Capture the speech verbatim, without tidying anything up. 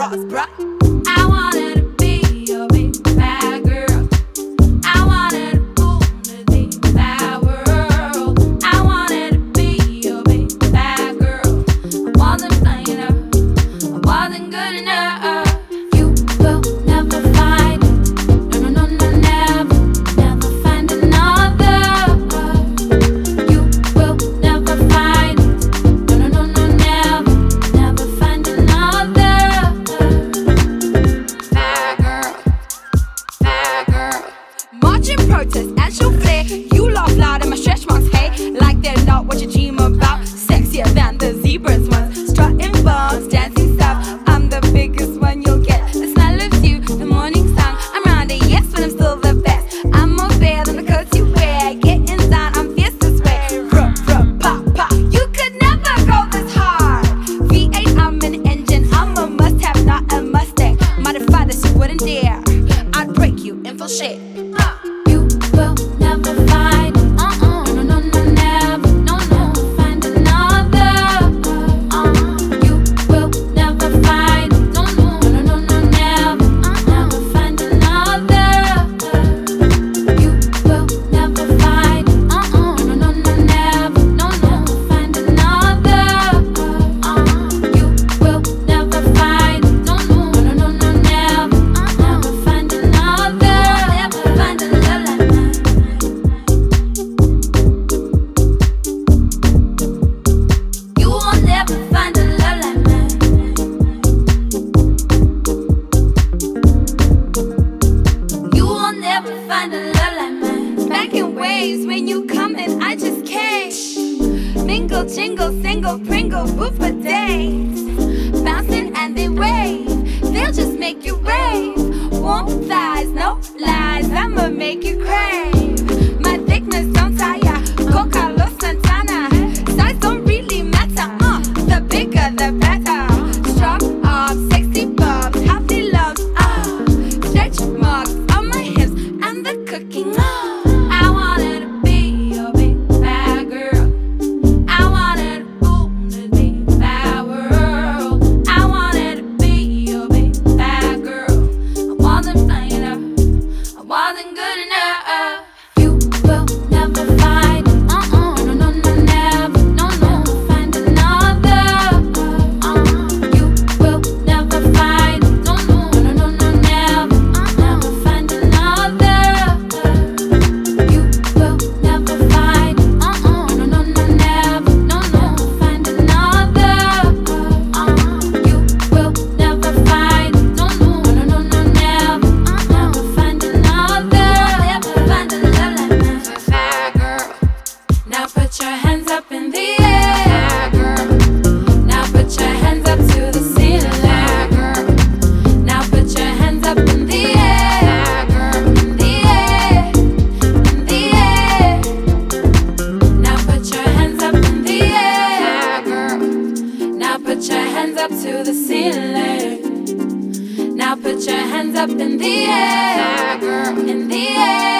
bras, bruh. I wanted to be your big bad girl. I wanted to rule the bad world. I wanted to be your big bad girl. I wasn't playing enough. I wasn't good enough. You will never find it. No, no, no, no, never, never find another. You will never find it. No, no, no, no, never, never find another. Bad girl, bad girl. Marching protest and she'll flare. You laugh loud and my stretch marks, hey, like they're not what you dream about. Sexier than the zebras ones, strutting bumps, dancing stuff. I'm the biggest one you'll get. The smell of you, the morning sun. I'm round it, yes, but I'm still the best. I'm more fair than the coats you wear. Getting down, I'm fierce this way. Ruh, ruh, pop, pop. You could never go this hard. V eight, I'm an engine. I'm a must-have, not a Mustang. Modified that you wouldn't dare. I'd break you in full shape. Uh. You will never find it. Uh-uh. No, no, no, never. No, no. Find another. Uh-uh. You will never find it. No, no, no, no, no, never. Uh-uh. Never find another. You will never find it. Uh-uh. No, no, no, never. No, no. Find another. Uh-uh. You will never find it. No, no, no, no, no, never. Uh-uh. Never find another. Never find a love like mine. You will never find a love like mine. You will never find a love like mine. Back in waves when you come in, I just can't. Mingle, jingle, single, pringle, boo for days. Bouncing and they wave, they'll just make you rave. Warm thighs, no lies, I'ma make you crave. My thickness don't tire, go Carlos Santana. Size don't really matter, uh, the bigger the better. Strong arms, sexy bumps, healthy lumps, ah. Stretch marks on my hips and the cooking, ah. I wanted to be your big bad girl. I wanted to rule the big bad world. I wanted to be your big bad girl. I wasn't playing enough. I wasn't good enough. You will never find it. Uh-uh. No, no, no, never. No, no. Find another. Uh-uh. You will never find it. No, no, no, no, no, never. Uh-uh. Never find another. You will never find it. Uh-uh. No, no, no, never. No, no. Find another. Uh-uh. You will never find it. No, no, no, no, no, never. Uh-uh. Never find another. Never find a love like mine. Bad girl. Now put your hands up in the air. Bad girl. Now put your hands up to the ceiling. Bad girl. Now put your hands up in the air. Bad girl. In the air. In the air. Now put your hands up in the air. Bad girl. Now put your hands up to the ceiling. Now put your hands up in the air. Bad girl. In the air.